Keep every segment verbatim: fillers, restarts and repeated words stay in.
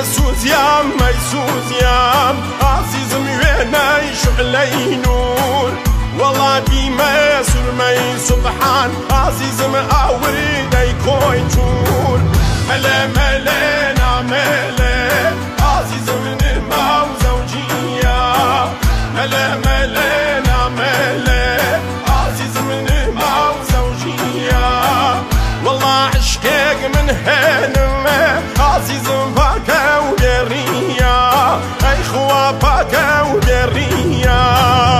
سوزيام ما يسوزيام عزيزم ويناي شعلي نور والله ديما سرمي سبحان عزيزم أوريدي كوي تور ملا ملا نعملا عزيزم نما وزوجية ملا ملا نعملا عزيزم نما وزوجية والله عشقك من هنما عزيزم باكا ودرية أي خوا باكا ودرية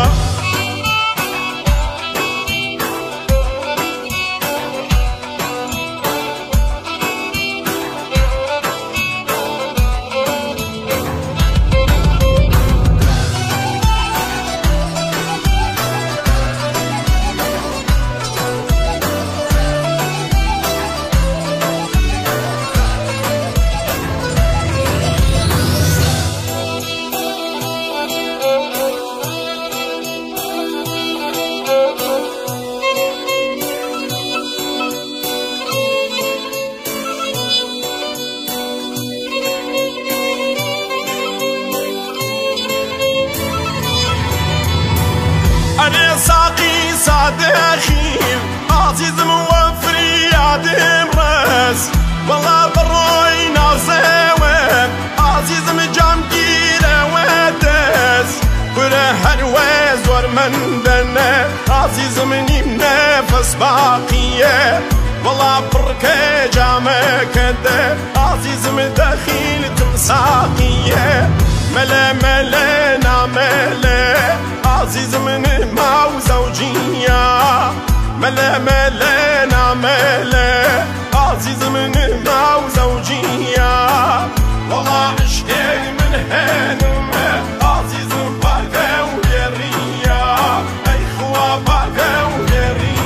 أنا ساقي سعد أخير عزيز موفري عدم راس والله بروي نازوان عزيز مجام جيرا وداس وره هنواز ورمن دنا عزيز مني منافس باقية والله بركة جامع كده عزيز مدخيل تمساقية ملا ملا نعملا عزيز من ما وزوجية ملا ملا نعملا عزيز من ما وزوجية والله عشقك من هنما عزيز باكا ودرية أي خوا باكا ودرية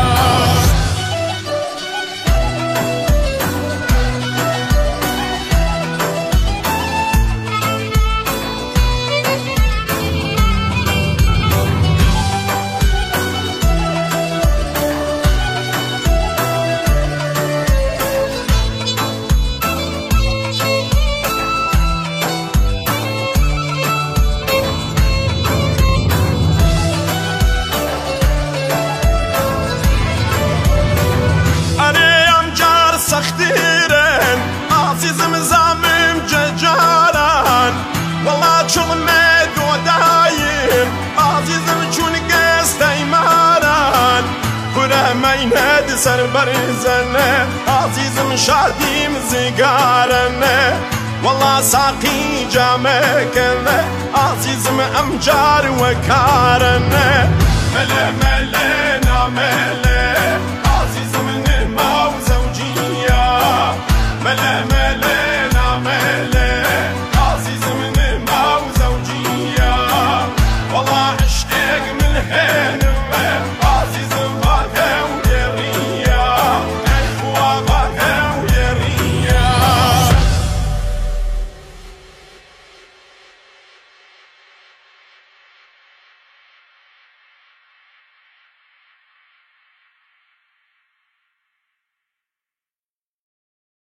سختيرن عزيزم زامم ججاران والله شغل مد ودايم عزيزم چون قست ايماران كره ميند سر برزنه عزيزم شاديم زيقارنه والله ساقي جامكنه عزيزم امجار وكارنه ملا ملا نعمله